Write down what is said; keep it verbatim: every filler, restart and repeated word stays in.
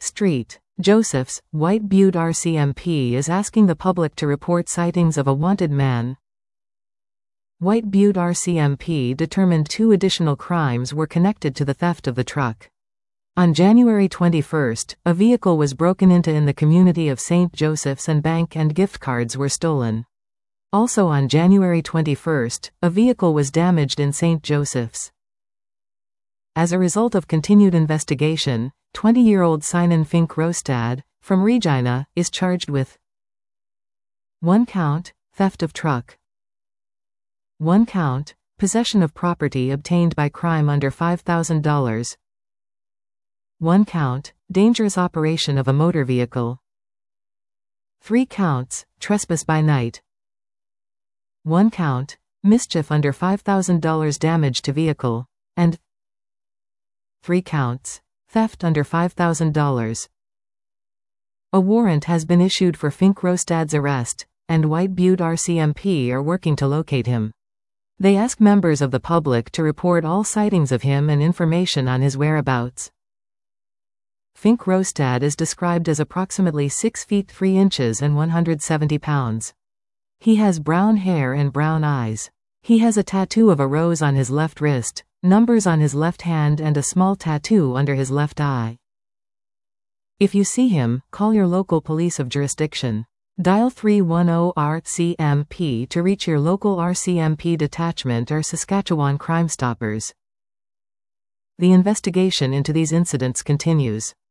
Street. Joseph's, White Butte R C M P is asking the public to report sightings of a wanted man. White Butte R C M P determined two additional crimes were connected to the theft of the truck. On January twenty-first, a vehicle was broken into in the community of Saint Joseph's and bank and gift cards were stolen. Also on January twenty-first, a vehicle was damaged in Saint Joseph's. As a result of continued investigation, twenty-year-old Sinan Fink Rostad, from Regina, is charged with one count, theft of truck, one count, possession of property obtained by crime under five thousand dollars, one count, dangerous operation of a motor vehicle, three counts, trespass by night, one count, mischief under five thousand dollars damage to vehicle, and three counts, theft under five thousand dollars. A warrant has been issued for Fink Rostad's arrest, and White Butte R C M P are working to locate him. They ask members of the public to report all sightings of him and information on his whereabouts. Fink Rostad is described as approximately six feet three inches and one hundred seventy pounds. He has brown hair and brown eyes. He has a tattoo of a rose on his left wrist, numbers on his left hand and a small tattoo under his left eye. If you see him, call your local police of jurisdiction. Dial three one zero R C M P to reach your local R C M P detachment or Saskatchewan Crime Stoppers. The investigation into these incidents continues.